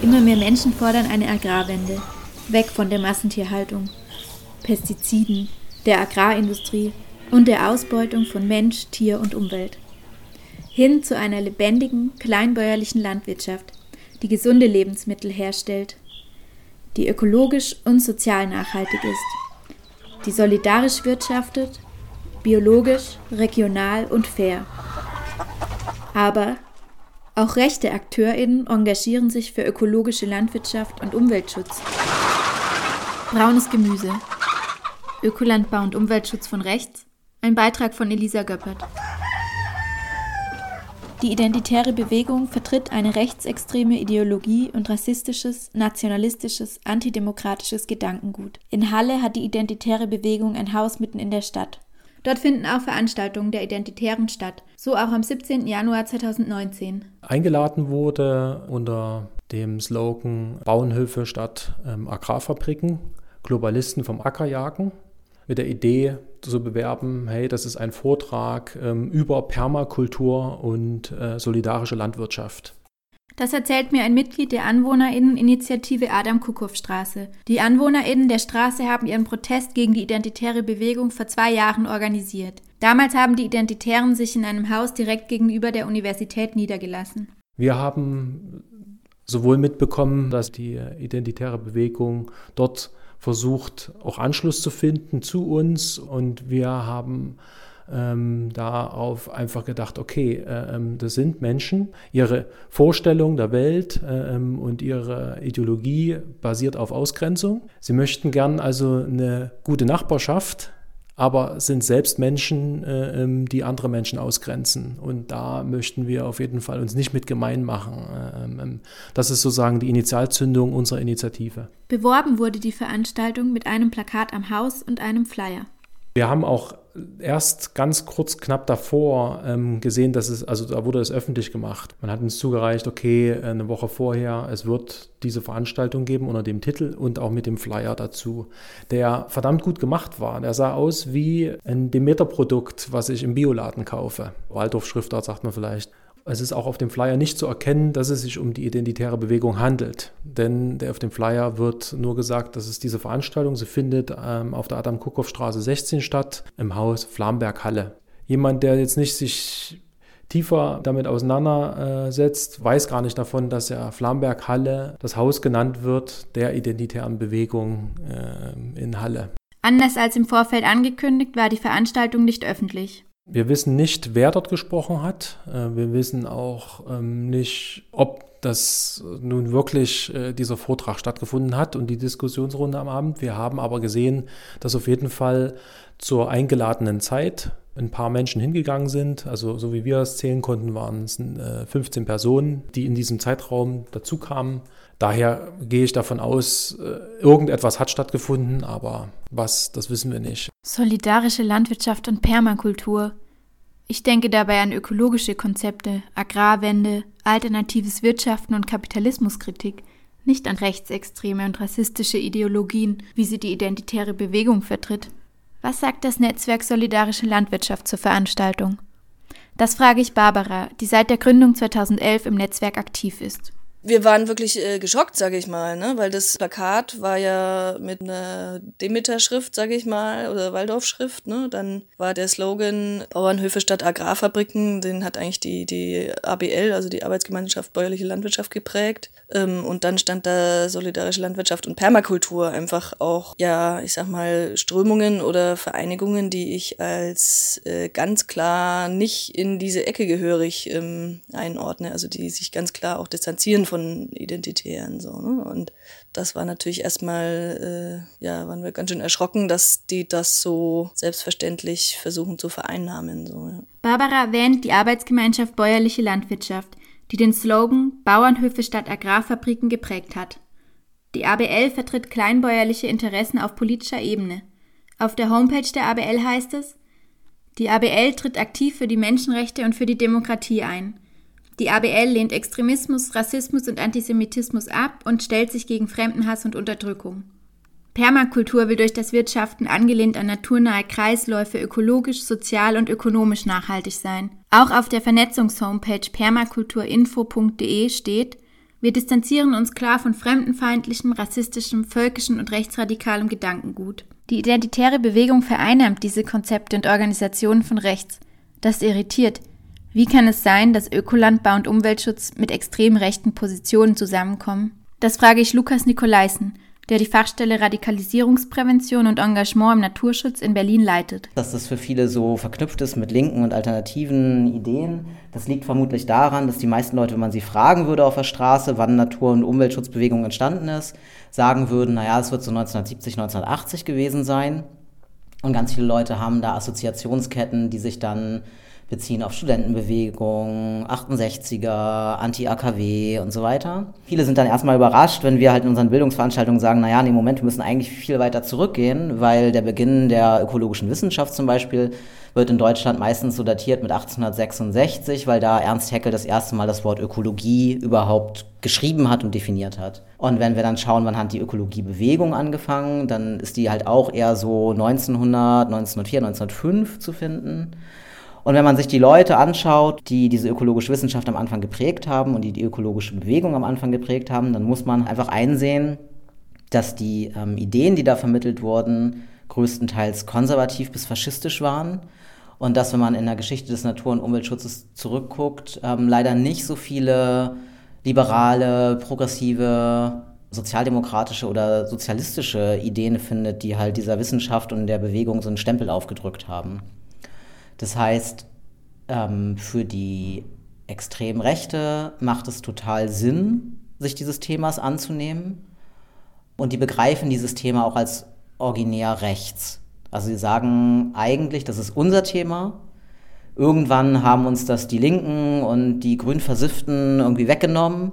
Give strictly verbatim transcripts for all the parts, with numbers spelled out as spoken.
Immer mehr Menschen fordern eine Agrarwende, weg von der Massentierhaltung, Pestiziden, der Agrarindustrie und der Ausbeutung von Mensch, Tier und Umwelt. Hin zu einer lebendigen, kleinbäuerlichen Landwirtschaft, die gesunde Lebensmittel herstellt, die ökologisch und sozial nachhaltig ist, die solidarisch wirtschaftet, biologisch, regional und fair. Aber auch rechte AkteurInnen engagieren sich für ökologische Landwirtschaft und Umweltschutz. Braunes Gemüse. Ökolandbau und Umweltschutz von rechts. Ein Beitrag von Elisa Göppert. Die identitäre Bewegung vertritt eine rechtsextreme Ideologie und rassistisches, nationalistisches, antidemokratisches Gedankengut. In Halle hat die identitäre Bewegung ein Haus mitten in der Stadt. Dort finden auch Veranstaltungen der Identitären statt, so auch am siebzehnten Januar zweitausendneunzehn. Eingeladen wurde unter dem Slogan Bauernhöfe statt ähm, Agrarfabriken, Globalisten vom Acker jagen, mit der Idee zu bewerben, hey, das ist ein Vortrag ähm, über Permakultur und äh, solidarische Landwirtschaft. Das erzählt mir ein Mitglied der AnwohnerInnen-Initiative Adam-Kuckhoff-Straße. Die AnwohnerInnen der Straße haben ihren Protest gegen die identitäre Bewegung vor zwei Jahren organisiert. Damals haben die Identitären sich in einem Haus direkt gegenüber der Universität niedergelassen. Wir haben sowohl mitbekommen, dass die identitäre Bewegung dort versucht, auch Anschluss zu finden zu uns, und wir haben Ähm, darauf einfach gedacht, okay, äh, das sind Menschen, ihre Vorstellung der Welt äh, und ihre Ideologie basiert auf Ausgrenzung. Sie möchten gern also eine gute Nachbarschaft, aber sind selbst Menschen, äh, die andere Menschen ausgrenzen. Und da möchten wir auf jeden Fall uns nicht mit gemein machen. Ähm, das ist sozusagen die Initialzündung unserer Initiative. Beworben wurde die Veranstaltung mit einem Plakat am Haus und einem Flyer. Wir haben auch erst ganz kurz knapp davor ähm, gesehen, dass es, also da wurde es öffentlich gemacht. Man hat uns zugereicht, okay, eine Woche vorher, es wird diese Veranstaltung geben unter dem Titel und auch mit dem Flyer dazu, der verdammt gut gemacht war. Der sah aus wie ein Demeter-Produkt, was ich im Bioladen kaufe. Waldorf-Schriftart sagt man vielleicht. Es ist auch auf dem Flyer nicht zu erkennen, dass es sich um die identitäre Bewegung handelt. Denn der auf dem Flyer wird nur gesagt, dass es diese Veranstaltung, sie findet ähm, auf der Adam-Kuckhoff-Straße sechzehn statt, im Haus Flamberg-Halle. Jemand, der jetzt nicht sich tiefer damit auseinandersetzt, weiß gar nicht davon, dass ja Flamberg-Halle das Haus genannt wird der identitären Bewegung äh, in Halle. Anders als im Vorfeld angekündigt, war die Veranstaltung nicht öffentlich. Wir wissen nicht, wer dort gesprochen hat. Wir wissen auch nicht, ob das nun wirklich dieser Vortrag stattgefunden hat und die Diskussionsrunde am Abend. Wir haben aber gesehen, dass auf jeden Fall zur eingeladenen Zeit ein paar Menschen hingegangen sind. Also so wie wir es zählen konnten, waren es fünfzehn Personen, die in diesem Zeitraum dazu kamen. Daher gehe ich davon aus, irgendetwas hat stattgefunden, aber was, das wissen wir nicht. Solidarische Landwirtschaft und Permakultur. Ich denke dabei an ökologische Konzepte, Agrarwende, alternatives Wirtschaften und Kapitalismuskritik, nicht an rechtsextreme und rassistische Ideologien, wie sie die identitäre Bewegung vertritt. Was sagt das Netzwerk Solidarische Landwirtschaft zur Veranstaltung? Das frage ich Barbara, die seit der Gründung zweitausendelf im Netzwerk aktiv ist. Wir waren wirklich äh, geschockt, sage ich mal, ne? Weil das Plakat war ja mit einer Demeter-Schrift, sage ich mal, oder Waldorf-Schrift. Ne? Dann war der Slogan Bauernhöfe statt Agrarfabriken, den hat eigentlich die, die A B L, also die Arbeitsgemeinschaft Bäuerliche Landwirtschaft, geprägt. Ähm, und dann stand da Solidarische Landwirtschaft und Permakultur, einfach auch, ja, ich sag mal, Strömungen oder Vereinigungen, die ich als äh, ganz klar nicht in diese Ecke gehörig ähm, einordne, also die sich ganz klar auch distanzieren von Identitären, so, ne? Und das war natürlich erstmal, äh, ja, waren wir ganz schön erschrocken, dass die das so selbstverständlich versuchen zu vereinnahmen, so, ja. Barbara erwähnt die Arbeitsgemeinschaft Bäuerliche Landwirtschaft, die den Slogan Bauernhöfe statt Agrarfabriken geprägt hat. Die A B L vertritt kleinbäuerliche Interessen auf politischer Ebene. Auf der Homepage der A B L heißt es: Die A B L tritt aktiv für die Menschenrechte und für die Demokratie ein. Die A B L lehnt Extremismus, Rassismus und Antisemitismus ab und stellt sich gegen Fremdenhass und Unterdrückung. Permakultur will durch das Wirtschaften angelehnt an naturnahe Kreisläufe ökologisch, sozial und ökonomisch nachhaltig sein. Auch auf der Vernetzungshomepage permakulturinfo punkt de steht: Wir distanzieren uns klar von fremdenfeindlichem, rassistischem, völkischem und rechtsradikalem Gedankengut. Die identitäre Bewegung vereinnahmt diese Konzepte und Organisationen von rechts. Das irritiert. Wie kann es sein, dass Ökolandbau und Umweltschutz mit extrem rechten Positionen zusammenkommen? Das frage ich Lukas Nikolaisen, der die Fachstelle Radikalisierungsprävention und Engagement im Naturschutz in Berlin leitet. Dass das für viele so verknüpft ist mit linken und alternativen Ideen, das liegt vermutlich daran, dass die meisten Leute, wenn man sie fragen würde auf der Straße, wann Natur- und Umweltschutzbewegung entstanden ist, sagen würden, naja, es wird so neunzehnhundertsiebzig, neunzehnhundertachtzig gewesen sein. Und ganz viele Leute haben da Assoziationsketten, die sich dann beziehen auf Studentenbewegung, achtundsechziger, Anti-A K W und so weiter. Viele sind dann erstmal überrascht, wenn wir halt in unseren Bildungsveranstaltungen sagen, naja, nee, Moment, wir müssen eigentlich viel weiter zurückgehen, weil der Beginn der ökologischen Wissenschaft zum Beispiel wird in Deutschland meistens so datiert mit achtzehnhundertsechsundsechzig, weil da Ernst Haeckel das erste Mal das Wort Ökologie überhaupt geschrieben hat und definiert hat. Und wenn wir dann schauen, wann hat die Ökologiebewegung angefangen, dann ist die halt auch eher so neunzehnhundert, neunzehnhundertvier, neunzehnhundertfünf zu finden. Und wenn man sich die Leute anschaut, die diese ökologische Wissenschaft am Anfang geprägt haben und die die ökologische Bewegung am Anfang geprägt haben, dann muss man einfach einsehen, dass die ähm, Ideen, die da vermittelt wurden, größtenteils konservativ bis faschistisch waren und dass, wenn man in der Geschichte des Natur- und Umweltschutzes zurückguckt, ähm, leider nicht so viele liberale, progressive, sozialdemokratische oder sozialistische Ideen findet, die halt dieser Wissenschaft und der Bewegung so einen Stempel aufgedrückt haben. Das heißt, ähm, für die extremen Rechte macht es total Sinn, sich dieses Themas anzunehmen. Und die begreifen dieses Thema auch als originär rechts. Also sie sagen eigentlich, das ist unser Thema. Irgendwann haben uns das die Linken und die Grünversifften irgendwie weggenommen.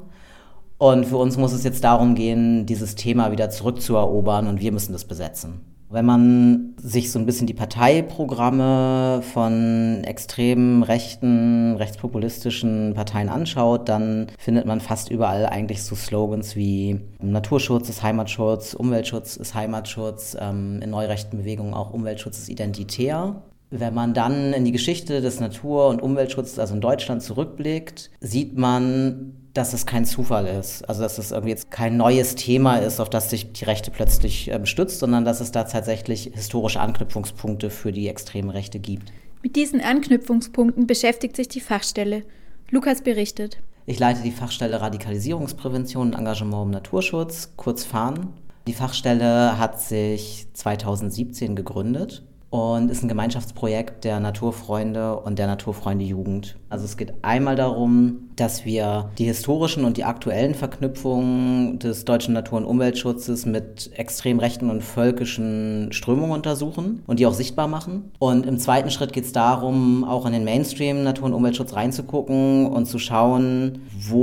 Und für uns muss es jetzt darum gehen, dieses Thema wieder zurückzuerobern und wir müssen das besetzen. Wenn man sich so ein bisschen die Parteiprogramme von extremen rechten, rechtspopulistischen Parteien anschaut, dann findet man fast überall eigentlich so Slogans wie Naturschutz ist Heimatschutz, Umweltschutz ist Heimatschutz, ähm, in neurechten Bewegungen auch Umweltschutz ist identitär. Wenn man dann in die Geschichte des Natur- und Umweltschutzes, also in Deutschland, zurückblickt, sieht man, dass es kein Zufall ist. Also dass es irgendwie jetzt kein neues Thema ist, auf das sich die Rechte plötzlich äh, stützt, sondern dass es da tatsächlich historische Anknüpfungspunkte für die extremen Rechte gibt. Mit diesen Anknüpfungspunkten beschäftigt sich die Fachstelle. Lukas berichtet. Ich leite die Fachstelle Radikalisierungsprävention und Engagement im Naturschutz, kurz FAHN. Die Fachstelle hat sich zweitausendsiebzehn gegründet und ist ein Gemeinschaftsprojekt der Naturfreunde und der Naturfreunde Jugend. Also es geht einmal darum, dass wir die historischen und die aktuellen Verknüpfungen des deutschen Natur- und Umweltschutzes mit extrem rechten und völkischen Strömungen untersuchen und die auch sichtbar machen. Und im zweiten Schritt geht es darum, auch in den Mainstream Natur- und Umweltschutz reinzugucken und zu schauen,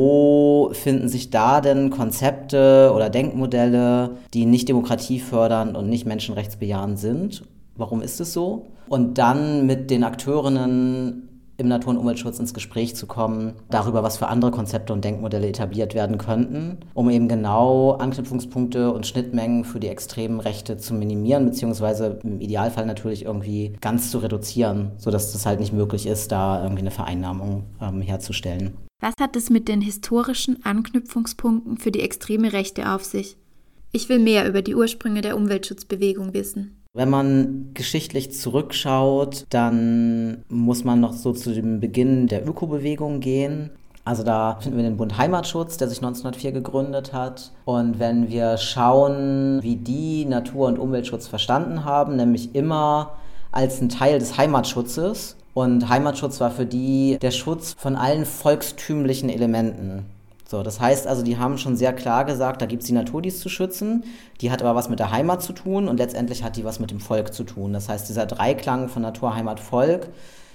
wo finden sich da denn Konzepte oder Denkmodelle, die nicht demokratiefördernd und nicht menschenrechtsbejahend sind. Warum ist es so? Und dann mit den Akteurinnen im Natur- und Umweltschutz ins Gespräch zu kommen, darüber, was für andere Konzepte und Denkmodelle etabliert werden könnten, um eben genau Anknüpfungspunkte und Schnittmengen für die extremen Rechte zu minimieren, beziehungsweise im Idealfall natürlich irgendwie ganz zu reduzieren, sodass das halt nicht möglich ist, da irgendwie eine Vereinnahmung ähm, herzustellen. Was hat es mit den historischen Anknüpfungspunkten für die extreme Rechte auf sich? Ich will mehr über die Ursprünge der Umweltschutzbewegung wissen. Wenn man geschichtlich zurückschaut, dann muss man noch so zu dem Beginn der Ökobewegung gehen. Also da finden wir den Bund Heimatschutz, der sich neunzehnhundertvier gegründet hat. Und wenn wir schauen, wie die Natur- und Umweltschutz verstanden haben, nämlich immer als ein Teil des Heimatschutzes. Und Heimatschutz war für die der Schutz von allen volkstümlichen Elementen. So, das heißt also, die haben schon sehr klar gesagt, da gibt es die Natur, die ist zu schützen, die hat aber was mit der Heimat zu tun und letztendlich hat die was mit dem Volk zu tun. Das heißt, dieser Dreiklang von Natur, Heimat, Volk,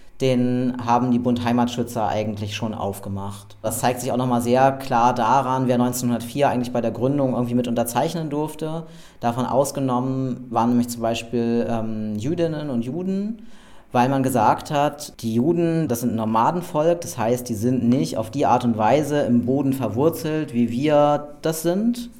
den haben die Bund Heimatschützer eigentlich schon aufgemacht. Das zeigt sich auch nochmal sehr klar daran, wer neunzehnhundertvier eigentlich bei der Gründung irgendwie mit unterzeichnen durfte. Davon ausgenommen waren nämlich zum Beispiel ähm, Jüdinnen und Juden, weil man gesagt hat, die Juden, das sind ein Nomadenvolk, das heißt, die sind nicht auf die Art und Weise im Boden verwurzelt, wie wir das sind,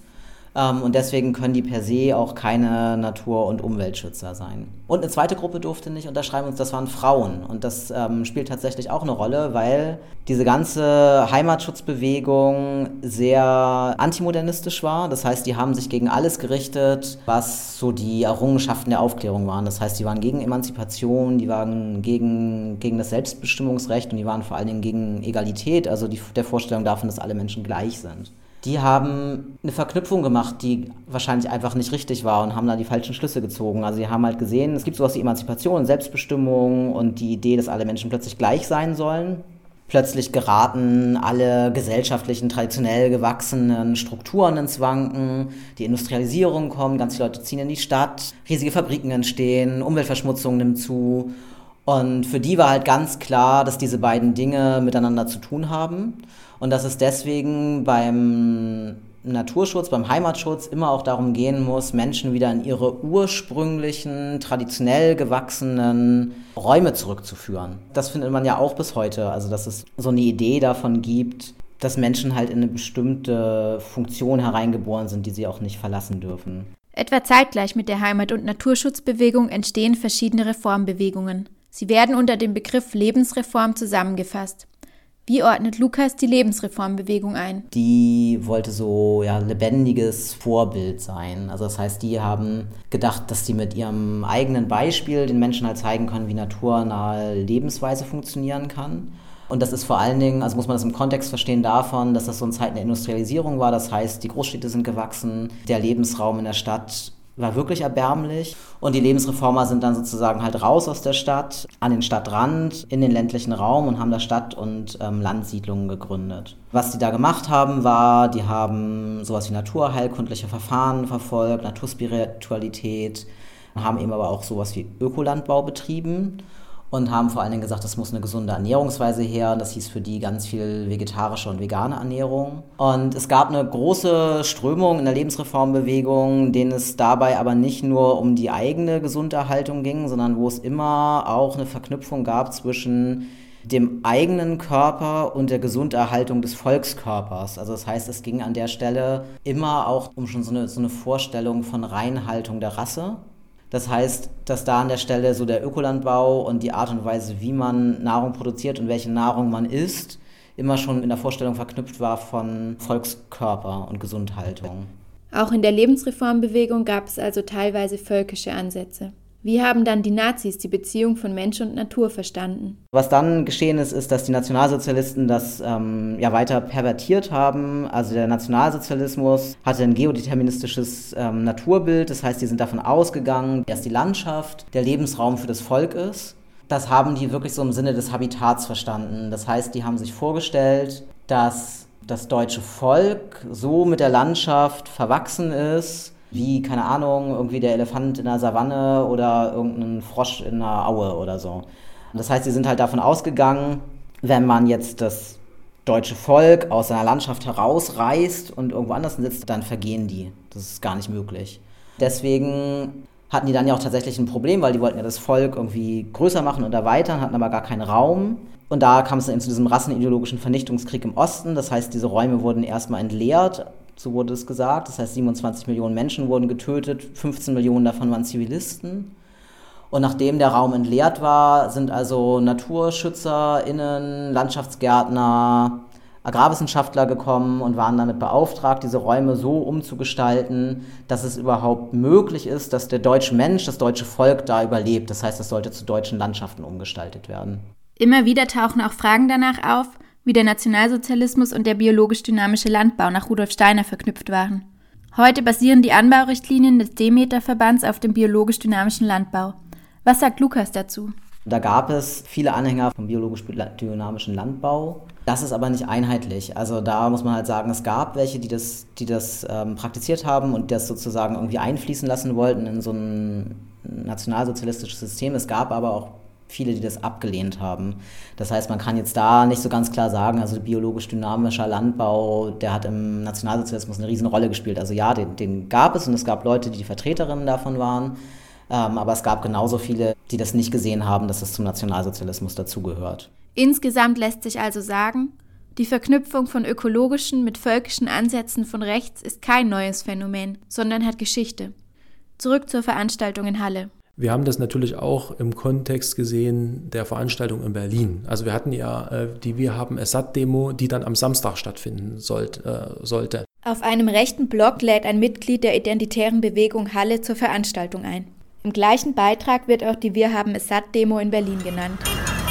Ähm, und deswegen können die per se auch keine Natur- und Umweltschützer sein. Und eine zweite Gruppe durfte nicht unterschreiben, und das waren Frauen. Und das ähm, spielt tatsächlich auch eine Rolle, weil diese ganze Heimatschutzbewegung sehr antimodernistisch war. Das heißt, die haben sich gegen alles gerichtet, was so die Errungenschaften der Aufklärung waren. Das heißt, die waren gegen Emanzipation, die waren gegen, gegen das Selbstbestimmungsrecht und die waren vor allen Dingen gegen Egalität, also die, der Vorstellung davon, dass alle Menschen gleich sind. Die haben eine Verknüpfung gemacht, die wahrscheinlich einfach nicht richtig war und haben da die falschen Schlüsse gezogen. Also sie haben halt gesehen, es gibt sowas wie Emanzipation, Selbstbestimmung und die Idee, dass alle Menschen plötzlich gleich sein sollen. Plötzlich geraten alle gesellschaftlichen, traditionell gewachsenen Strukturen ins Wanken, die Industrialisierung kommt, ganz viele Leute ziehen in die Stadt, riesige Fabriken entstehen, Umweltverschmutzung nimmt zu. Und für die war halt ganz klar, dass diese beiden Dinge miteinander zu tun haben. Und dass es deswegen beim Naturschutz, beim Heimatschutz immer auch darum gehen muss, Menschen wieder in ihre ursprünglichen, traditionell gewachsenen Räume zurückzuführen. Das findet man ja auch bis heute, also dass es so eine Idee davon gibt, dass Menschen halt in eine bestimmte Funktion hereingeboren sind, die sie auch nicht verlassen dürfen. Etwa zeitgleich mit der Heimat- und Naturschutzbewegung entstehen verschiedene Reformbewegungen. Sie werden unter dem Begriff Lebensreform zusammengefasst. Wie ordnet Lukas die Lebensreformbewegung ein? Die wollte so ja, lebendiges Vorbild sein. Also das heißt, die haben gedacht, dass die mit ihrem eigenen Beispiel den Menschen halt zeigen können, wie naturnahe Lebensweise funktionieren kann. Und das ist vor allen Dingen, also muss man das im Kontext verstehen davon, dass das so eine Zeit der Industrialisierung war. Das heißt, die Großstädte sind gewachsen, der Lebensraum in der Stadt war wirklich erbärmlich. Und die Lebensreformer sind dann sozusagen halt raus aus der Stadt, an den Stadtrand, in den ländlichen Raum und haben da Stadt- und ähm, Landsiedlungen gegründet. Was die da gemacht haben, war, die haben sowas wie naturheilkundliche Verfahren verfolgt, Naturspiritualität, haben eben aber auch sowas wie Ökolandbau betrieben. Und haben vor allen Dingen gesagt, es muss eine gesunde Ernährungsweise her. Das hieß für die ganz viel vegetarische und vegane Ernährung. Und es gab eine große Strömung in der Lebensreformbewegung, denen es dabei aber nicht nur um die eigene Gesunderhaltung ging, sondern wo es immer auch eine Verknüpfung gab zwischen dem eigenen Körper und der Gesunderhaltung des Volkskörpers. Also das heißt, es ging an der Stelle immer auch um schon so eine, so eine Vorstellung von Reinhaltung der Rasse. Das heißt, dass da an der Stelle so der Ökolandbau und die Art und Weise, wie man Nahrung produziert und welche Nahrung man isst, immer schon in der Vorstellung verknüpft war von Volkskörper und Gesundhaltung. Auch in der Lebensreformbewegung gab es also teilweise völkische Ansätze. Wie haben dann die Nazis die Beziehung von Mensch und Natur verstanden? Was dann geschehen ist, ist, dass die Nationalsozialisten das ähm, ja weiter pervertiert haben. Also der Nationalsozialismus hatte ein geodeterministisches ähm, Naturbild. Das heißt, die sind davon ausgegangen, dass die Landschaft der Lebensraum für das Volk ist. Das haben die wirklich so im Sinne des Habitats verstanden. Das heißt, die haben sich vorgestellt, dass das deutsche Volk so mit der Landschaft verwachsen ist, wie, keine Ahnung, irgendwie der Elefant in der Savanne oder irgendein Frosch in einer Aue oder so. Das heißt, sie sind halt davon ausgegangen, wenn man jetzt das deutsche Volk aus seiner Landschaft herausreißt und irgendwo anders sitzt, dann vergehen die. Das ist gar nicht möglich. Deswegen hatten die dann ja auch tatsächlich ein Problem, weil die wollten ja das Volk irgendwie größer machen und erweitern, hatten aber gar keinen Raum. Und da kam es dann zu diesem rassenideologischen Vernichtungskrieg im Osten. Das heißt, diese Räume wurden erstmal entleert, so wurde es gesagt. Das heißt, siebenundzwanzig Millionen Menschen wurden getötet, fünfzehn Millionen davon waren Zivilisten. Und nachdem der Raum entleert war, sind also NaturschützerInnen, Landschaftsgärtner, Agrarwissenschaftler gekommen und waren damit beauftragt, diese Räume so umzugestalten, dass es überhaupt möglich ist, dass der deutsche Mensch, das deutsche Volk da überlebt. Das heißt, es sollte zu deutschen Landschaften umgestaltet werden. Immer wieder tauchen auch Fragen danach auf, wie der Nationalsozialismus und der biologisch-dynamische Landbau nach Rudolf Steiner verknüpft waren. Heute basieren die Anbaurichtlinien des Demeter-Verbands auf dem biologisch-dynamischen Landbau. Was sagt Lukas dazu? Da gab es viele Anhänger vom biologisch-dynamischen Landbau. Das ist aber nicht einheitlich. Also da muss man halt sagen, es gab welche, die das, die das ähm, praktiziert haben und das sozusagen irgendwie einfließen lassen wollten in so ein nationalsozialistisches System. Es gab aber auch viele, die das abgelehnt haben. Das heißt, man kann jetzt da nicht so ganz klar sagen, also biologisch-dynamischer Landbau, der hat im Nationalsozialismus eine riesen Rolle gespielt. Also ja, den, den gab es und es gab Leute, die die Vertreterinnen davon waren, ähm, aber es gab genauso viele, die das nicht gesehen haben, dass es zum Nationalsozialismus dazugehört. Insgesamt lässt sich also sagen, Die Verknüpfung von ökologischen mit völkischen Ansätzen von rechts ist kein neues Phänomen, sondern hat Geschichte. Zurück zur Veranstaltung in Halle. Wir haben das natürlich auch im Kontext gesehen der Veranstaltung in Berlin. Also wir hatten ja äh, die Wir haben Assad-Demo, die dann am Samstag stattfinden sollt, äh, sollte. Auf einem rechten Blog lädt ein Mitglied der identitären Bewegung Halle zur Veranstaltung ein. Im gleichen Beitrag wird auch die Wir haben Assad-Demo in Berlin genannt.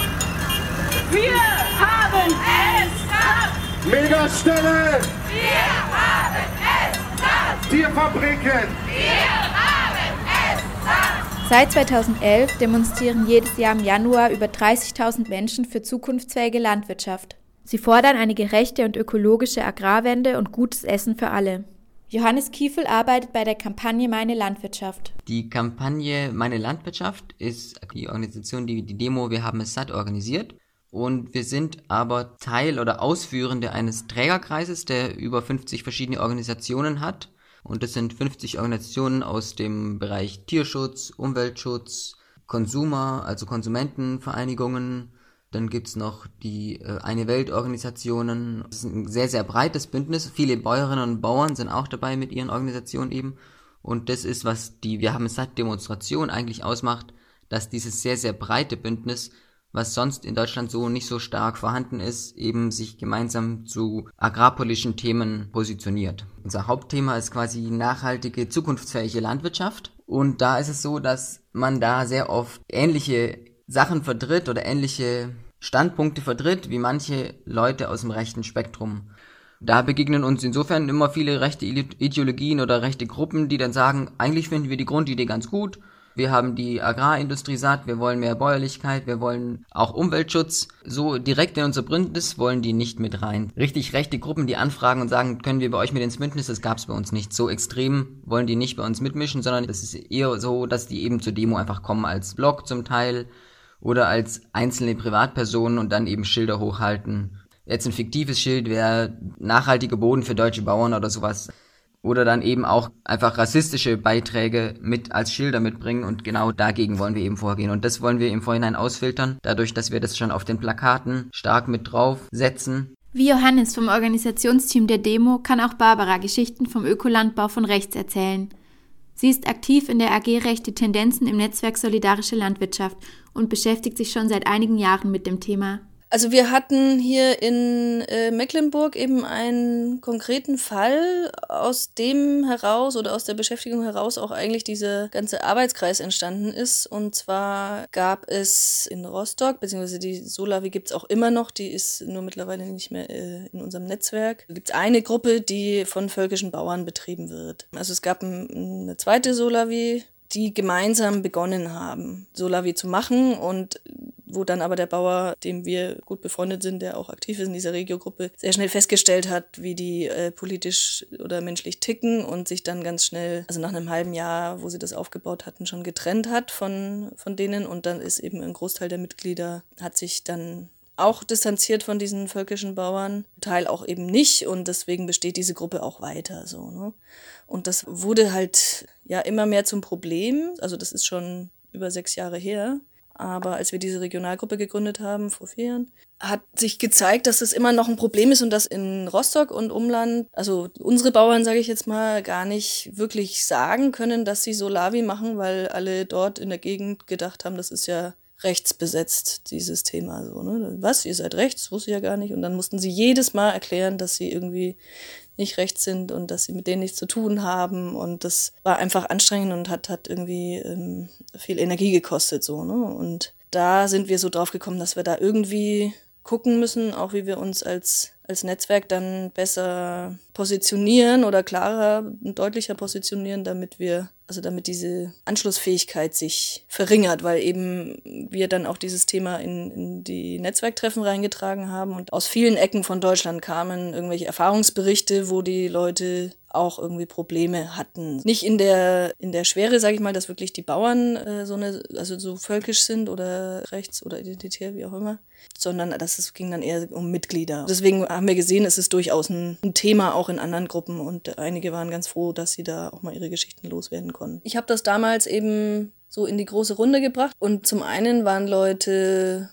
Wir haben es satt! Megastelle! Wir haben es satt! Tierfabriken! Wir haben es satt! Seit zweitausendelf demonstrieren jedes Jahr im Januar über dreißigtausend Menschen für zukunftsfähige Landwirtschaft. Sie fordern eine gerechte und ökologische Agrarwende und gutes Essen für alle. Johannes Kiefel arbeitet bei der Kampagne Meine Landwirtschaft. Die Kampagne Meine Landwirtschaft ist die Organisation, die die Demo Wir haben es satt organisiert. Und wir sind aber Teil oder Ausführende eines Trägerkreises, der über fünfzig verschiedene Organisationen hat. Und das sind fünfzig Organisationen aus dem Bereich Tierschutz, Umweltschutz, Konsumer, also Konsumentenvereinigungen. Dann gibt's noch die äh, Eine Welt-Organisationen. Das ist ein sehr, sehr breites Bündnis. Viele Bäuerinnen und Bauern sind auch dabei mit ihren Organisationen eben. Und das ist, was die Wir haben es satt Demonstration eigentlich ausmacht, dass dieses sehr, sehr breite Bündnis, was sonst in Deutschland so nicht so stark vorhanden ist, eben sich gemeinsam zu agrarpolitischen Themen positioniert. Unser Hauptthema ist quasi nachhaltige, zukunftsfähige Landwirtschaft. Und da ist es so, dass man da sehr oft ähnliche Sachen vertritt oder ähnliche Standpunkte vertritt, wie manche Leute aus dem rechten Spektrum. Da begegnen uns insofern immer viele rechte Ideologien oder rechte Gruppen, die dann sagen, eigentlich finden wir die Grundidee ganz gut. Wir haben die Agrarindustrie satt, wir wollen mehr Bäuerlichkeit, wir wollen auch Umweltschutz. So direkt in unser Bündnis wollen die nicht mit rein. Richtig rechte Gruppen, die anfragen und sagen, können wir bei euch mit ins Bündnis, das gab's bei uns nicht. So extrem wollen die nicht bei uns mitmischen, sondern es ist eher so, dass die eben zur Demo einfach kommen als Blog zum Teil oder als einzelne Privatpersonen und dann eben Schilder hochhalten. Jetzt ein fiktives Schild wäre nachhaltiger Boden für deutsche Bauern oder sowas. Oder dann eben auch einfach rassistische Beiträge mit als Schilder mitbringen und genau dagegen wollen wir eben vorgehen. Und das wollen wir im Vorhinein ausfiltern, dadurch, dass wir das schon auf den Plakaten stark mit draufsetzen. Wie Johannes vom Organisationsteam der Demo kann auch Barbara Geschichten vom Ökolandbau von rechts erzählen. Sie ist aktiv in der A G Rechte Tendenzen im Netzwerk Solidarische Landwirtschaft und beschäftigt sich schon seit einigen Jahren mit dem Thema. Also wir hatten hier in äh, Mecklenburg eben einen konkreten Fall, aus dem heraus oder aus der Beschäftigung heraus auch eigentlich dieser ganze Arbeitskreis entstanden ist. Und zwar gab es in Rostock, beziehungsweise die Solawi gibt's auch immer noch, die ist nur mittlerweile nicht mehr äh, in unserem Netzwerk. Da gibt's eine Gruppe, die von völkischen Bauern betrieben wird. Also es gab ein, eine zweite Solawi, die gemeinsam begonnen haben, Solawi zu machen und wo dann aber der Bauer, dem wir gut befreundet sind, der auch aktiv ist in dieser Regiogruppe, sehr schnell festgestellt hat, wie die äh, politisch oder menschlich ticken und sich dann ganz schnell, also nach einem halben Jahr, wo sie das aufgebaut hatten, schon getrennt hat von, von denen und dann ist eben ein Großteil der Mitglieder, hat sich dann auch distanziert von diesen völkischen Bauern, Teil auch eben nicht und deswegen besteht diese Gruppe auch weiter so, ne? Und das wurde halt ja immer mehr zum Problem, also das ist schon über sechs Jahre her, aber als wir diese Regionalgruppe gegründet haben, vor vier Jahren, hat sich gezeigt, dass das immer noch ein Problem ist und dass in Rostock und Umland, also unsere Bauern, sage ich jetzt mal, gar nicht wirklich sagen können, dass sie Solawi machen, weil alle dort in der Gegend gedacht haben, das ist ja rechtsbesetzt, dieses Thema. So, ne? Was, ihr seid rechts? Wusste ich ja gar nicht. Und dann mussten sie jedes Mal erklären, dass sie irgendwie nicht rechts sind und dass sie mit denen nichts zu tun haben. Und das war einfach anstrengend und hat, hat irgendwie ähm, viel Energie gekostet. So, ne? Und da sind wir so drauf gekommen, dass wir da irgendwie gucken müssen, auch wie wir uns als, als Netzwerk dann besser positionieren oder klarer und deutlicher positionieren, damit wir, also damit diese Anschlussfähigkeit sich verringert, weil eben wir dann auch dieses Thema in, in die Netzwerktreffen reingetragen haben und aus vielen Ecken von Deutschland kamen irgendwelche Erfahrungsberichte, wo die Leute auch irgendwie Probleme hatten. Nicht in der in der Schwere, sage ich mal, dass wirklich die Bauern äh, so eine, also so völkisch sind oder rechts oder identitär, wie auch immer, sondern dass es ging dann eher um Mitglieder. Deswegen haben wir gesehen, es ist durchaus ein, ein Thema auch in anderen Gruppen und einige waren ganz froh, dass sie da auch mal ihre Geschichten loswerden konnten. Ich habe das damals eben so in die große Runde gebracht. Und zum einen waren Leute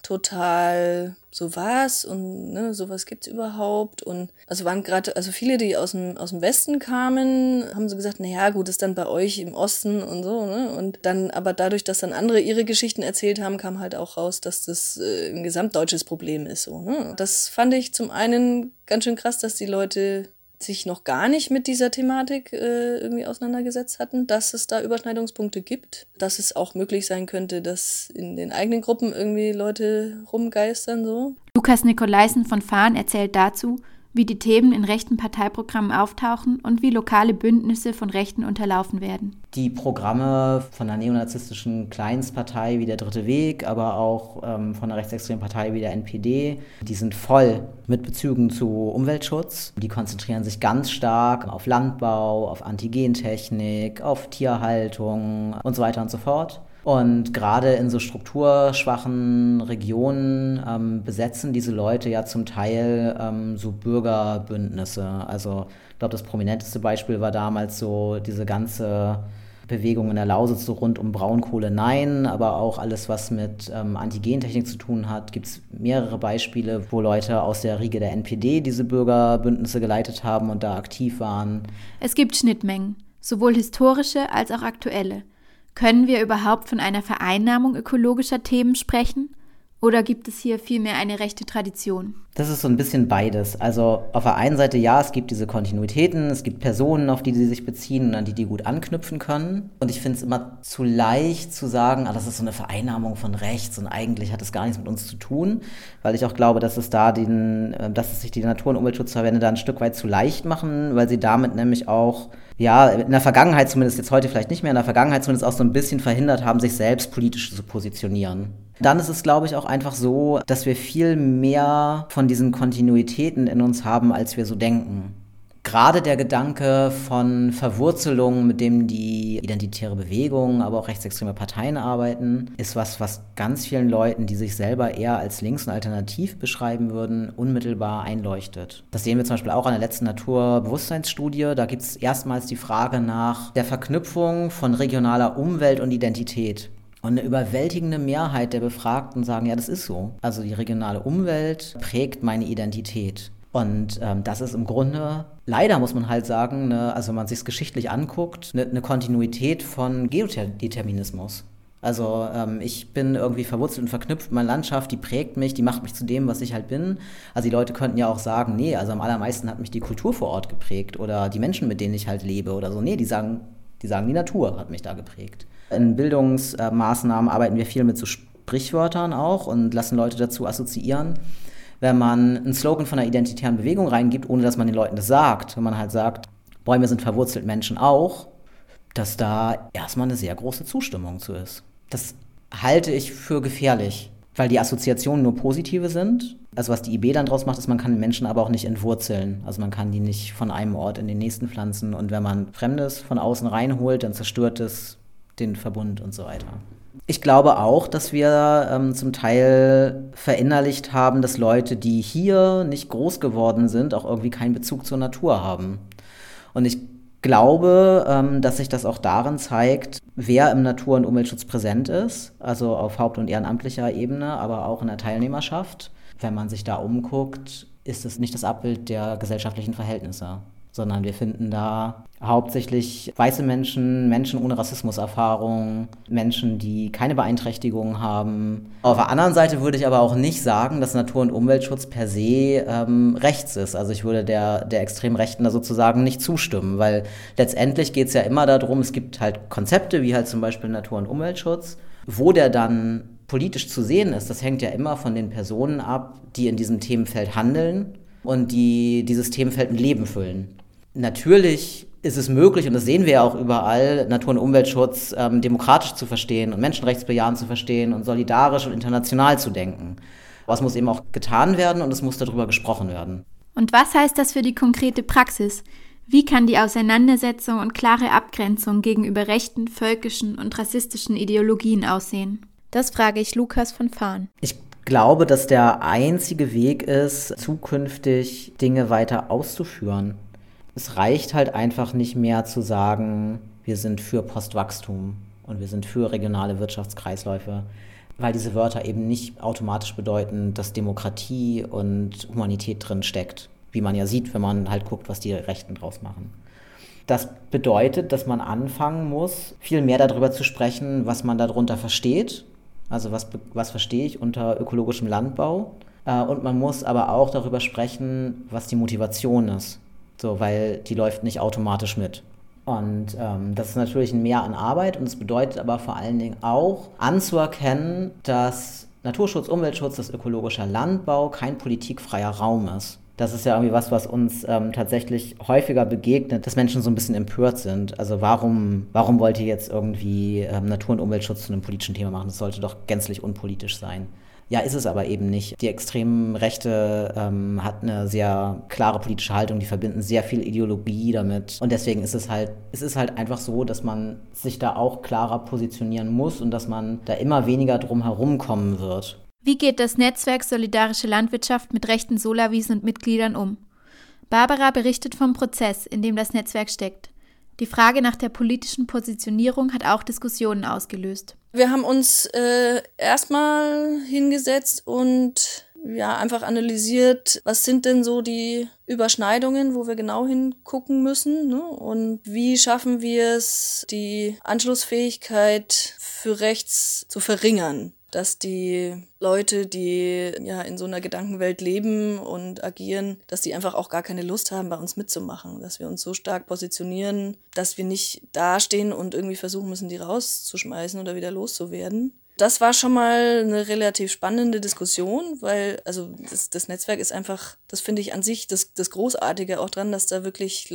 total so was und ne, sowas gibt's überhaupt. Und also waren gerade, also viele, die aus dem, aus dem Westen kamen, haben so gesagt, naja, gut, ist dann bei euch im Osten und so, ne? Und dann, aber dadurch, dass dann andere ihre Geschichten erzählt haben, kam halt auch raus, dass das äh, ein gesamtdeutsches Problem ist, so, ne? Das fand ich zum einen ganz schön krass, dass die Leute sich noch gar nicht mit dieser Thematik äh, irgendwie auseinandergesetzt hatten, dass es da Überschneidungspunkte gibt, dass es auch möglich sein könnte, dass in den eigenen Gruppen irgendwie Leute rumgeistern so. Lukas Nikolaisen von Fahn erzählt dazu, wie die Themen in rechten Parteiprogrammen auftauchen und wie lokale Bündnisse von Rechten unterlaufen werden. Die Programme von einer neonazistischen Kleinstpartei wie der Dritte Weg, aber auch ähm, von einer rechtsextremen Partei wie der N P D, die sind voll mit Bezügen zu Umweltschutz. Die konzentrieren sich ganz stark auf Landbau, auf Antigentechnik, auf Tierhaltung und so weiter und so fort. Und gerade in so strukturschwachen Regionen ähm, besetzen diese Leute ja zum Teil ähm, so Bürgerbündnisse. Also ich glaube, das prominenteste Beispiel war damals so diese ganze Bewegung in der Lausitz so rund um Braunkohle nein, aber auch alles, was mit ähm, Antigentechnik zu tun hat, gibt es mehrere Beispiele, wo Leute aus der Riege der N P D diese Bürgerbündnisse geleitet haben und da aktiv waren. Es gibt Schnittmengen, sowohl historische als auch aktuelle. Können wir überhaupt von einer Vereinnahmung ökologischer Themen sprechen? Oder gibt es hier vielmehr eine rechte Tradition? Das ist so ein bisschen beides. Also auf der einen Seite ja, es gibt diese Kontinuitäten, es gibt Personen, auf die sie sich beziehen und an die die gut anknüpfen können. Und ich finde es immer zu leicht zu sagen, ah, das ist so eine Vereinnahmung von rechts und eigentlich hat es gar nichts mit uns zu tun, weil ich auch glaube, dass es da den, dass es sich die Natur- und Umweltschutzverbände da ein Stück weit zu leicht machen, weil sie damit nämlich auch, ja, in der Vergangenheit zumindest, jetzt heute vielleicht nicht mehr, in der Vergangenheit zumindest auch so ein bisschen verhindert haben, sich selbst politisch zu positionieren. Dann ist es, glaube ich, auch einfach so, dass wir viel mehr von diesen Kontinuitäten in uns haben, als wir so denken. Gerade der Gedanke von Verwurzelung, mit dem die identitäre Bewegung, aber auch rechtsextreme Parteien arbeiten, ist was, was ganz vielen Leuten, die sich selber eher als links und alternativ beschreiben würden, unmittelbar einleuchtet. Das sehen wir zum Beispiel auch an der letzten Naturbewusstseinsstudie. Da gibt es erstmals die Frage nach der Verknüpfung von regionaler Umwelt und Identität. Und eine überwältigende Mehrheit der Befragten sagen, ja, das ist so. Also die regionale Umwelt prägt meine Identität. Und ähm, das ist im Grunde, leider muss man halt sagen, ne, also wenn man sich es geschichtlich anguckt, eine ne Kontinuität von Geodeterminismus. Also ähm, ich bin irgendwie verwurzelt und verknüpft, meine Landschaft, die prägt mich, die macht mich zu dem, was ich halt bin. Also die Leute könnten ja auch sagen, nee, also am allermeisten hat mich die Kultur vor Ort geprägt oder die Menschen, mit denen ich halt lebe oder so. Nee, die sagen, die sagen, die Natur hat mich da geprägt. In Bildungsmaßnahmen arbeiten wir viel mit so Sprichwörtern auch und lassen Leute dazu assoziieren. Wenn man einen Slogan von einer identitären Bewegung reingibt, ohne dass man den Leuten das sagt, wenn man halt sagt, Bäume sind verwurzelt, Menschen auch, dass da erstmal eine sehr große Zustimmung zu ist. Das halte ich für gefährlich, weil die Assoziationen nur positive sind. Also was die I B dann draus macht, ist, man kann den Menschen aber auch nicht entwurzeln. Also man kann die nicht von einem Ort in den nächsten pflanzen. Und wenn man Fremdes von außen reinholt, dann zerstört es den Verbund und so weiter. Ich glaube auch, dass wir ähm, zum Teil verinnerlicht haben, dass Leute, die hier nicht groß geworden sind, auch irgendwie keinen Bezug zur Natur haben. Und ich glaube, ähm, dass sich das auch darin zeigt, wer im Natur- und Umweltschutz präsent ist, also auf haupt- und ehrenamtlicher Ebene, aber auch in der Teilnehmerschaft. Wenn man sich da umguckt, ist es nicht das Abbild der gesellschaftlichen Verhältnisse, sondern wir finden da hauptsächlich weiße Menschen, Menschen ohne Rassismuserfahrung, Menschen, die keine Beeinträchtigungen haben. Auf der anderen Seite würde ich aber auch nicht sagen, dass Natur- und Umweltschutz per se ähm, rechts ist. Also ich würde der, der extrem Rechten da sozusagen nicht zustimmen, weil letztendlich geht es ja immer darum, es gibt halt Konzepte wie halt zum Beispiel Natur- und Umweltschutz, wo der dann politisch zu sehen ist, das hängt ja immer von den Personen ab, die in diesem Themenfeld handeln und die dieses Themenfeld mit Leben füllen. Natürlich ist es möglich, und das sehen wir ja auch überall, Natur- und Umweltschutz ähm, demokratisch zu verstehen und menschenrechtsbejahend zu verstehen und solidarisch und international zu denken. Aber es muss eben auch getan werden und es muss darüber gesprochen werden. Und was heißt das für die konkrete Praxis? Wie kann die Auseinandersetzung und klare Abgrenzung gegenüber rechten, völkischen und rassistischen Ideologien aussehen? Das frage ich Lukas von Fahn. Ich glaube, dass der einzige Weg ist, zukünftig Dinge weiter auszuführen. Es reicht halt einfach nicht mehr zu sagen, wir sind für Postwachstum und wir sind für regionale Wirtschaftskreisläufe, weil diese Wörter eben nicht automatisch bedeuten, dass Demokratie und Humanität drin steckt, wie man ja sieht, wenn man halt guckt, was die Rechten draus machen. Das bedeutet, dass man anfangen muss, viel mehr darüber zu sprechen, was man darunter versteht. Also was, was verstehe ich unter ökologischem Landbau? Und man muss aber auch darüber sprechen, was die Motivation ist. So, weil die läuft nicht automatisch mit. Und ähm, das ist natürlich ein Mehr an Arbeit und es bedeutet aber vor allen Dingen auch anzuerkennen, dass Naturschutz, Umweltschutz, das ökologischer Landbau kein politikfreier Raum ist. Das ist ja irgendwie was, was uns ähm, tatsächlich häufiger begegnet, dass Menschen so ein bisschen empört sind. Also warum, warum wollt ihr jetzt irgendwie ähm, Natur- und Umweltschutz zu einem politischen Thema machen? Das sollte doch gänzlich unpolitisch sein. Ja, ist es aber eben nicht. Die extremen Rechte ähm, hat eine sehr klare politische Haltung, die verbinden sehr viel Ideologie damit. Und deswegen ist es halt, es ist halt einfach so, dass man sich da auch klarer positionieren muss und dass man da immer weniger drum herum kommen wird. Wie geht das Netzwerk Solidarische Landwirtschaft mit rechten Solawies und Mitgliedern um? Barbara berichtet vom Prozess, in dem das Netzwerk steckt. Die Frage nach der politischen Positionierung hat auch Diskussionen ausgelöst. Wir haben uns äh, erstmal hingesetzt und ja einfach analysiert, was sind denn so die Überschneidungen, wo wir genau hingucken müssen, ne? Und wie schaffen wir es, die Anschlussfähigkeit für rechts zu verringern, dass die Leute, die ja in so einer Gedankenwelt leben und agieren, dass die einfach auch gar keine Lust haben, bei uns mitzumachen, dass wir uns so stark positionieren, dass wir nicht dastehen und irgendwie versuchen müssen, die rauszuschmeißen oder wieder loszuwerden. Das war schon mal eine relativ spannende Diskussion, weil also das, das Netzwerk ist einfach, das finde ich an sich das, das Großartige auch dran, dass da wirklich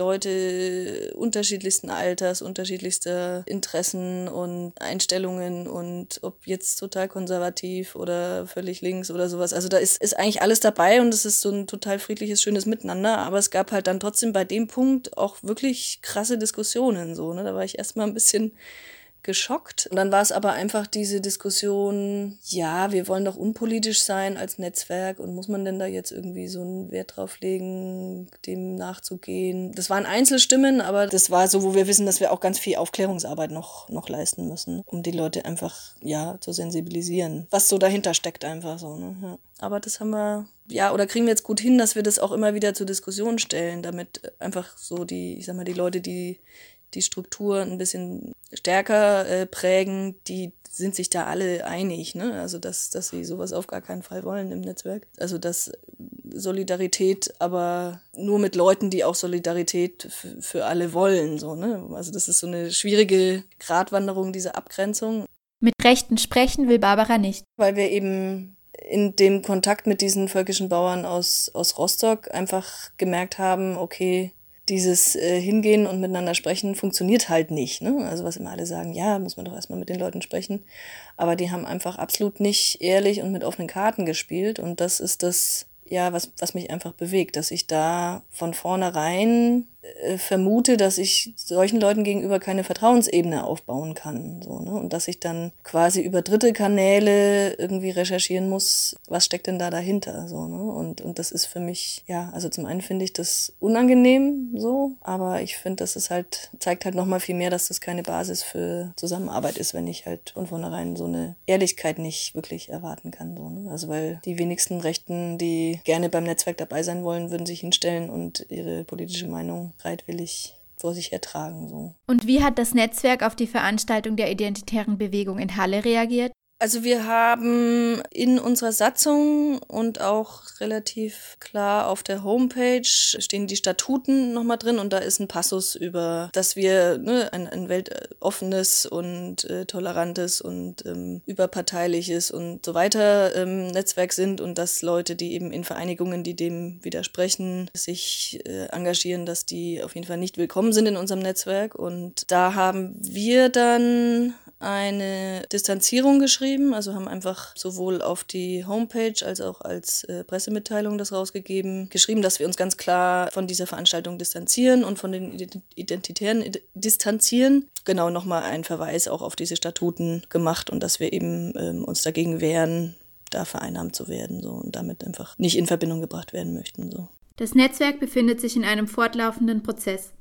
Leute unterschiedlichsten Alters, unterschiedlichster Interessen und Einstellungen und ob jetzt total konservativ oder völlig links oder sowas. Also da ist, ist eigentlich alles dabei und es ist so ein total friedliches, schönes Miteinander. Aber es gab halt dann trotzdem bei dem Punkt auch wirklich krasse Diskussionen. So, ne? Da war ich erstmal ein bisschen geschockt. Und dann war es aber einfach diese Diskussion, ja, wir wollen doch unpolitisch sein als Netzwerk und muss man denn da jetzt irgendwie so einen Wert drauf legen, dem nachzugehen? Das waren Einzelstimmen, aber das war so, wo wir wissen, dass wir auch ganz viel Aufklärungsarbeit noch, noch leisten müssen, um die Leute einfach, ja, zu sensibilisieren. Was so dahinter steckt einfach so, ne? Ja. Aber das haben wir, ja, oder kriegen wir jetzt gut hin, dass wir das auch immer wieder zur Diskussion stellen, damit einfach so die, ich sag mal, die Leute, die die Struktur ein bisschen stärker äh, prägen, die sind sich da alle einig, ne? Also dass, dass sie sowas auf gar keinen Fall wollen im Netzwerk. Also dass Solidarität, aber nur mit Leuten, die auch Solidarität f- für alle wollen, so, ne? Also das ist so eine schwierige Gratwanderung, diese Abgrenzung. Mit Rechten sprechen will Barbara nicht. Weil wir eben in dem Kontakt mit diesen völkischen Bauern aus, aus Rostock einfach gemerkt haben, okay, dieses äh, Hingehen und miteinander sprechen funktioniert halt nicht, ne? Also was immer alle sagen, ja, muss man doch erstmal mit den Leuten sprechen. Aber die haben einfach absolut nicht ehrlich und mit offenen Karten gespielt. Und das ist das, ja, was, was mich einfach bewegt, dass ich da von vornherein äh, vermute, dass ich solchen Leuten gegenüber keine Vertrauensebene aufbauen kann, so, ne? Und dass ich dann quasi über dritte Kanäle irgendwie recherchieren muss, was steckt denn da dahinter, so, ne? Und, und das ist für mich, ja, also zum einen finde ich das unangenehm, so, aber ich finde, das ist halt, zeigt halt nochmal viel mehr, dass das keine Basis für Zusammenarbeit ist, wenn ich halt von vornherein so eine Ehrlichkeit nicht wirklich erwarten kann, so, ne? Also weil die wenigsten Rechten, die gerne beim Netzwerk dabei sein wollen, würden sich hinstellen und ihre politische Meinung bereitwillig vor sich ertragen. So. Und wie hat das Netzwerk auf die Veranstaltung der Identitären Bewegung in Halle reagiert? Also wir haben in unserer Satzung und auch relativ klar auf der Homepage stehen die Statuten nochmal drin und da ist ein Passus über, dass wir ne, ein, ein weltoffenes und äh, tolerantes und ähm, überparteiliches und so weiter ähm, Netzwerk sind und dass Leute, die eben in Vereinigungen, die dem widersprechen, sich äh, engagieren, dass die auf jeden Fall nicht willkommen sind in unserem Netzwerk. Und da haben wir dann eine Distanzierung geschrieben, also haben einfach sowohl auf die Homepage als auch als äh, Pressemitteilung das rausgegeben, geschrieben, dass wir uns ganz klar von dieser Veranstaltung distanzieren und von den Identitären id- distanzieren. Genau, nochmal einen Verweis auch auf diese Statuten gemacht und dass wir eben ähm, uns dagegen wehren, da vereinnahmt zu werden so und damit einfach nicht in Verbindung gebracht werden möchten. So. Das Netzwerk befindet sich in einem fortlaufenden Prozess.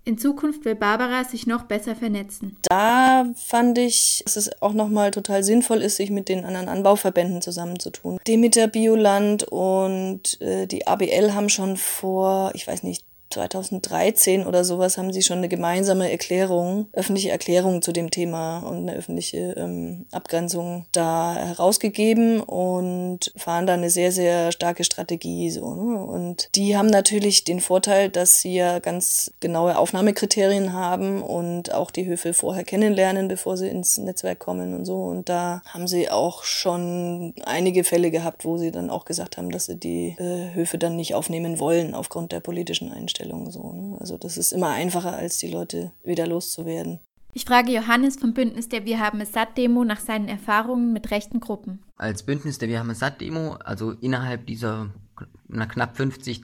In Zukunft will Barbara sich noch besser vernetzen. Da fand ich, dass es auch nochmal total sinnvoll ist, sich mit den anderen Anbauverbänden zusammenzutun. Demeter Bioland und äh, die A B L haben schon vor, ich weiß nicht, zweitausenddreizehn oder sowas haben sie schon eine gemeinsame Erklärung, öffentliche Erklärung zu dem Thema und eine öffentliche ähm, Abgrenzung da herausgegeben und fahren da eine sehr, sehr starke Strategie. So, ne? Und die haben natürlich den Vorteil, dass sie ja ganz genaue Aufnahmekriterien haben und auch die Höfe vorher kennenlernen, bevor sie ins Netzwerk kommen und so. Und da haben sie auch schon einige Fälle gehabt, wo sie dann auch gesagt haben, dass sie die äh, Höfe dann nicht aufnehmen wollen aufgrund der politischen Einstellung. So, ne? Also das ist immer einfacher, als die Leute wieder loszuwerden. Ich frage Johannes vom Bündnis der Wir haben es satt Demo nach seinen Erfahrungen mit rechten Gruppen. Als Bündnis der Wir haben es satt Demo, also innerhalb dieser na, knapp fünfzig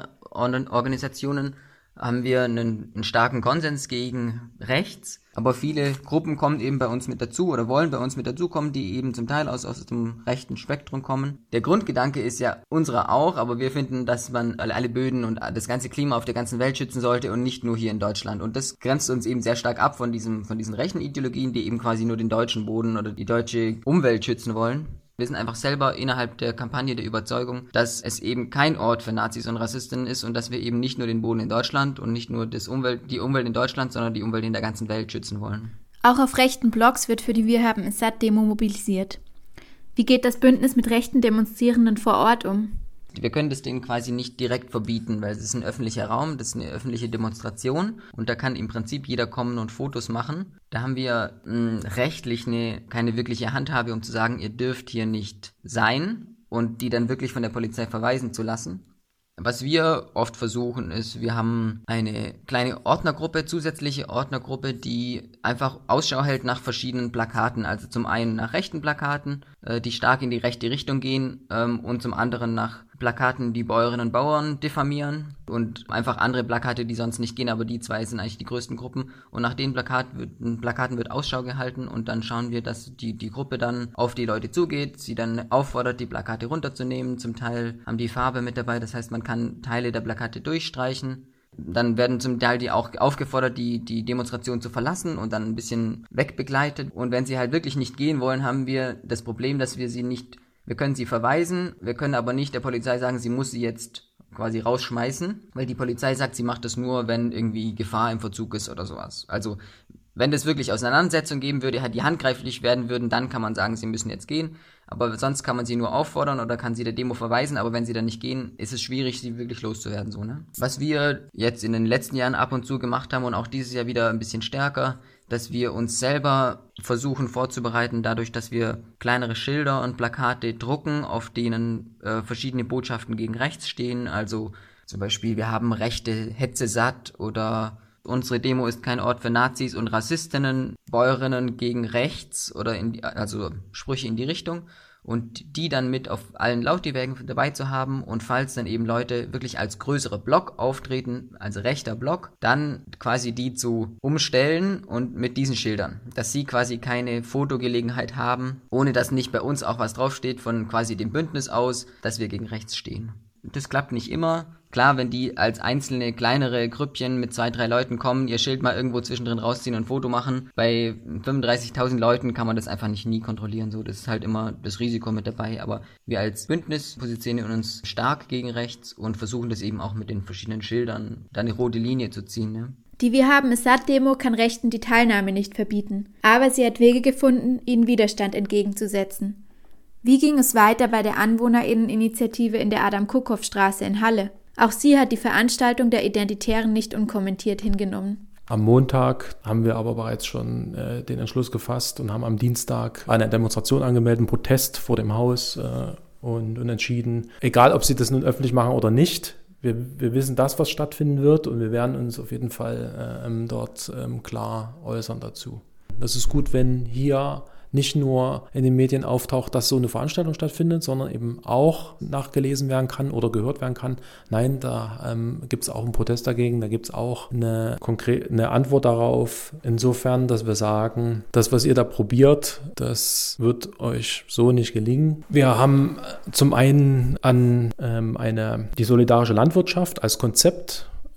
Trägerorganisationen, haben wir einen, einen starken Konsens gegen rechts. Aber viele Gruppen kommen eben bei uns mit dazu oder wollen bei uns mit dazukommen, die eben zum Teil aus, aus dem rechten Spektrum kommen. Der Grundgedanke ist ja unserer auch, aber wir finden, dass man alle Böden und das ganze Klima auf der ganzen Welt schützen sollte und nicht nur hier in Deutschland. Und das grenzt uns eben sehr stark ab von diesem, von diesen rechten Ideologien, die eben quasi nur den deutschen Boden oder die deutsche Umwelt schützen wollen. Wir sind einfach selber innerhalb der Kampagne der Überzeugung, dass es eben kein Ort für Nazis und Rassistinnen ist und dass wir eben nicht nur den Boden in Deutschland und nicht nur das Umwelt, die Umwelt in Deutschland, sondern die Umwelt in der ganzen Welt schützen wollen. Auch auf rechten Blogs wird für die Wir haben es satt Demo mobilisiert. Wie geht das Bündnis mit rechten Demonstrierenden vor Ort um? Wir können das Ding quasi nicht direkt verbieten, weil es ist ein öffentlicher Raum, das ist eine öffentliche Demonstration und da kann im Prinzip jeder kommen und Fotos machen. Da haben wir mh, rechtlich eine, keine wirkliche Handhabe, um zu sagen, ihr dürft hier nicht sein und die dann wirklich von der Polizei verweisen zu lassen. Was wir oft versuchen ist, wir haben eine kleine Ordnergruppe, zusätzliche Ordnergruppe, die einfach Ausschau hält nach verschiedenen Plakaten. Also zum einen nach rechten Plakaten, äh, die stark in die rechte Richtung gehen ähm, und zum anderen nach Plakaten, die Bäuerinnen und Bauern diffamieren und einfach andere Plakate, die sonst nicht gehen, aber die zwei sind eigentlich die größten Gruppen und nach den Plakat wird, Plakaten wird Ausschau gehalten und dann schauen wir, dass die, die Gruppe dann auf die Leute zugeht, sie dann auffordert, die Plakate runterzunehmen, zum Teil haben die Farbe mit dabei, das heißt, man kann Teile der Plakate durchstreichen. Dann werden zum Teil die auch aufgefordert, die, die Demonstration zu verlassen und dann ein bisschen wegbegleitet. Und wenn sie halt wirklich nicht gehen wollen, haben wir das Problem, dass wir sie nicht, wir können sie verweisen, wir können aber nicht der Polizei sagen, sie muss sie jetzt quasi rausschmeißen, weil die Polizei sagt, sie macht das nur, wenn irgendwie Gefahr im Verzug ist oder sowas. Also wenn es wirklich Auseinandersetzungen geben würde, die handgreiflich werden würden, dann kann man sagen, sie müssen jetzt gehen. Aber sonst kann man sie nur auffordern oder kann sie der Demo verweisen. Aber wenn sie dann nicht gehen, ist es schwierig, sie wirklich loszuwerden. So, ne? Was wir jetzt in den letzten Jahren ab und zu gemacht haben und auch dieses Jahr wieder ein bisschen stärker, dass wir uns selber versuchen vorzubereiten, dadurch, dass wir kleinere Schilder und Plakate drucken, auf denen äh, verschiedene Botschaften gegen rechts stehen. Also zum Beispiel, wir haben rechte Hetze satt oder unsere Demo ist kein Ort für Nazis und Rassistinnen, Bäuerinnen gegen rechts oder in die, also Sprüche in die Richtung und die dann mit auf allen Lautdiwegen dabei zu haben und falls dann eben Leute wirklich als größere Block auftreten, als rechter Block, dann quasi die zu umstellen und mit diesen Schildern, dass sie quasi keine Fotogelegenheit haben, ohne dass nicht bei uns auch was draufsteht von quasi dem Bündnis aus, dass wir gegen rechts stehen. Das klappt nicht immer. Klar, wenn die als einzelne kleinere Grüppchen mit zwei, drei Leuten kommen, ihr Schild mal irgendwo zwischendrin rausziehen und ein Foto machen, bei fünfunddreißigtausend Leuten kann man das einfach nicht nie kontrollieren. So, das ist halt immer das Risiko mit dabei. Aber wir als Bündnis positionieren uns stark gegen rechts und versuchen das eben auch mit den verschiedenen Schildern, da eine rote Linie zu ziehen. Ne? Die Wir haben es satt Demo kann Rechten die Teilnahme nicht verbieten, aber sie hat Wege gefunden, ihnen Widerstand entgegenzusetzen. Wie ging es weiter bei der AnwohnerInneninitiative in der Adam-Kuckhoff-Straße in Halle? Auch sie hat die Veranstaltung der Identitären nicht unkommentiert hingenommen. Am Montag haben wir aber bereits schon äh, den Entschluss gefasst und haben am Dienstag eine Demonstration angemeldet, einen Protest vor dem Haus äh, und, und entschieden, egal ob sie das nun öffentlich machen oder nicht, wir, wir wissen das, was stattfinden wird und wir werden uns auf jeden Fall äh, dort äh, klar äußern dazu. Das ist gut, wenn hier nicht nur in den Medien auftaucht, dass so eine Veranstaltung stattfindet, sondern eben auch nachgelesen werden kann oder gehört werden kann. Nein, da ähm, gibt es auch einen Protest dagegen, da gibt es auch eine, konkre- eine Antwort darauf. Insofern, dass wir sagen, das, was ihr da probiert, das wird euch so nicht gelingen. Wir haben zum einen an ähm, eine, die solidarische Landwirtschaft als Konzept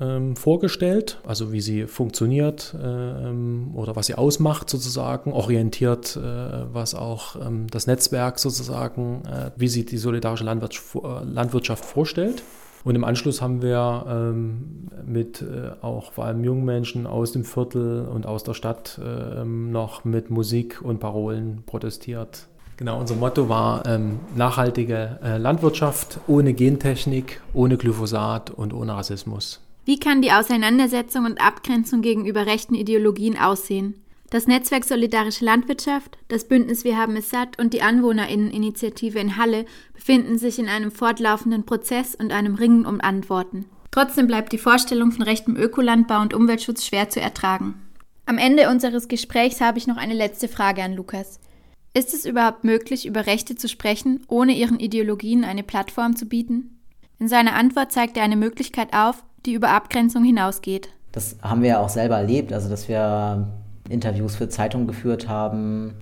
ähm, vorgestellt, also wie sie funktioniert ähm, oder was sie ausmacht sozusagen, orientiert, äh, was auch ähm, das Netzwerk sozusagen, äh, wie sie die solidarische Landwirtschaft, Landwirtschaft vorstellt. Und im Anschluss haben wir ähm, mit äh, auch vor allem jungen Menschen aus dem Viertel und aus der Stadt äh, noch mit Musik und Parolen protestiert. Genau, unser Motto war ähm, nachhaltige äh, Landwirtschaft ohne Gentechnik, ohne Glyphosat und ohne Rassismus. Wie kann die Auseinandersetzung und Abgrenzung gegenüber rechten Ideologien aussehen? Das Netzwerk Solidarische Landwirtschaft, das Bündnis Wir haben es satt und die AnwohnerInneninitiative in Halle befinden sich in einem fortlaufenden Prozess und einem Ringen um Antworten. Trotzdem bleibt die Vorstellung von rechtem Ökolandbau und Umweltschutz schwer zu ertragen. Am Ende unseres Gesprächs habe ich noch eine letzte Frage an Lukas. Ist es überhaupt möglich, über Rechte zu sprechen, ohne ihren Ideologien eine Plattform zu bieten? In seiner Antwort zeigt er eine Möglichkeit auf, die über Abgrenzung hinausgeht. Das haben wir ja auch selber erlebt, also dass wir Interviews für Zeitungen geführt haben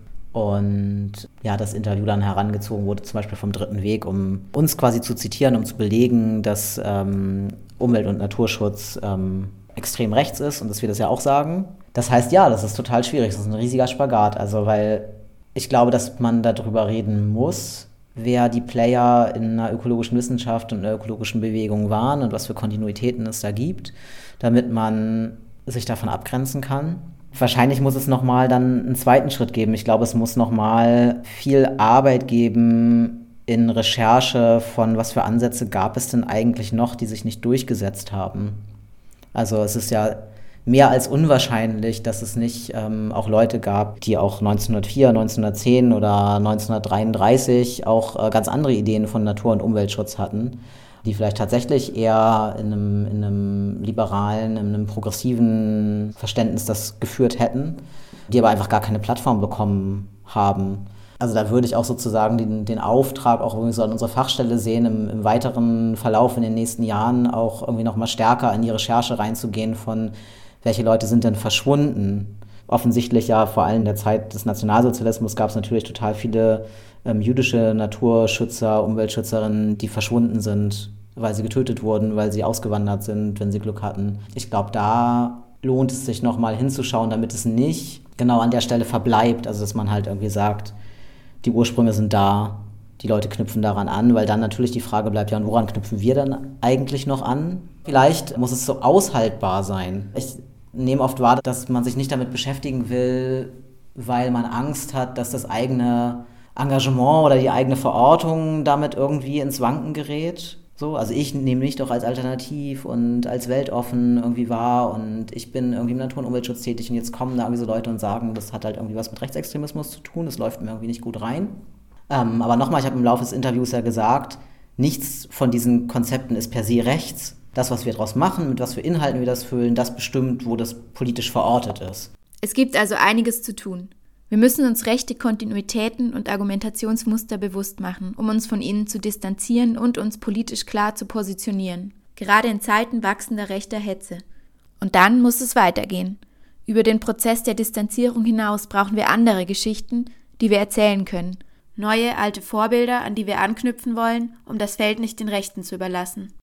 und ja, das Interview dann herangezogen wurde, zum Beispiel vom Dritten Weg, um uns quasi zu zitieren, um zu belegen, dass ähm, Umwelt- und Naturschutz ähm, extrem rechts ist und dass wir das ja auch sagen. Das heißt, ja, das ist total schwierig, das ist ein riesiger Spagat, also weil ich glaube, dass man darüber reden muss, wer die Player in einer ökologischen Wissenschaft und einer ökologischen Bewegung waren und was für Kontinuitäten es da gibt, damit man sich davon abgrenzen kann. Wahrscheinlich muss es nochmal dann einen zweiten Schritt geben. Ich glaube, es muss nochmal viel Arbeit geben in Recherche von, was für Ansätze gab es denn eigentlich noch, die sich nicht durchgesetzt haben. Also es ist ja mehr als unwahrscheinlich, dass es nicht ähm, auch Leute gab, die auch neunzehnhundertvier, neunzehnhundertzehn oder neunzehnhundertdreiunddreißig auch äh, ganz andere Ideen von Natur- und Umweltschutz hatten, die vielleicht tatsächlich eher in einem, in einem liberalen, in einem progressiven Verständnis das geführt hätten, die aber einfach gar keine Plattform bekommen haben. Also da würde ich auch sozusagen den, den Auftrag auch irgendwie so an unsere Fachstelle sehen, im, im weiteren Verlauf in den nächsten Jahren auch irgendwie noch mal stärker in die Recherche reinzugehen von, welche Leute sind denn verschwunden. Offensichtlich ja vor allem in der Zeit des Nationalsozialismus gab es natürlich total viele ähm, jüdische Naturschützer, Umweltschützerinnen, die verschwunden sind, weil sie getötet wurden, weil sie ausgewandert sind, wenn sie Glück hatten. Ich glaube, da lohnt es sich nochmal hinzuschauen, damit es nicht genau an der Stelle verbleibt. Also dass man halt irgendwie sagt, die Ursprünge sind da, die Leute knüpfen daran an, weil dann natürlich die Frage bleibt, ja, und woran knüpfen wir dann eigentlich noch an? Vielleicht muss es so aushaltbar sein. Ich nehme oft wahr, dass man sich nicht damit beschäftigen will, weil man Angst hat, dass das eigene Engagement oder die eigene Verortung damit irgendwie ins Wanken gerät. So, also ich nehme mich doch als alternativ und als weltoffen irgendwie wahr und ich bin irgendwie im Natur- und Umweltschutz tätig und jetzt kommen da irgendwie so Leute und sagen, das hat halt irgendwie was mit Rechtsextremismus zu tun, das läuft mir irgendwie nicht gut rein. Ähm, aber nochmal, ich habe im Laufe des Interviews ja gesagt, nichts von diesen Konzepten ist per se rechts. Das, was wir daraus machen, mit was für Inhalten wir das füllen, das bestimmt, wo das politisch verortet ist. Es gibt also einiges zu tun. Wir müssen uns rechte Kontinuitäten und Argumentationsmuster bewusst machen, um uns von ihnen zu distanzieren und uns politisch klar zu positionieren. Gerade in Zeiten wachsender rechter Hetze. Und dann muss es weitergehen. Über den Prozess der Distanzierung hinaus brauchen wir andere Geschichten, die wir erzählen können. Neue, alte Vorbilder, an die wir anknüpfen wollen, um das Feld nicht den Rechten zu überlassen.